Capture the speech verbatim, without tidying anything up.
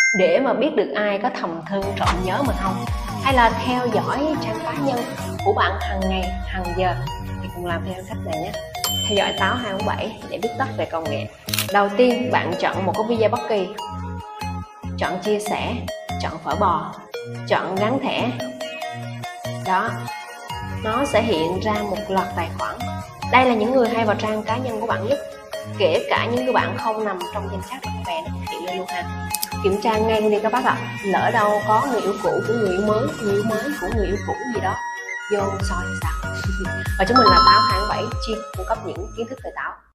để mà biết được ai có thầm thương trộm nhớ mình không, hay là theo dõi trang cá nhân của bạn hàng ngày hàng giờ, thì cùng làm theo cách này nhé. Theo dõi Táo hai bốn bảy để biết tất về công nghệ. Đầu tiên bạn chọn một cái video bất kỳ, chọn chia sẻ, chọn phở bò, chọn gắn thẻ. Đó, nó sẽ hiện ra một loạt tài khoản. Đây là những người hay vào trang cá nhân của bạn nhất, kể cả những người bạn không nằm trong danh sách bạn bè, nó hiện lên luôn ha. Kiểm tra ngay luôn đi các bác ạ. À, lỡ đâu có người yêu cũ của người yêu mới, người yêu mới của người yêu cũ gì đó vô soi sao. Và chúng mình là Táo hai bốn bảy, chuyên cung cấp những kiến thức về táo.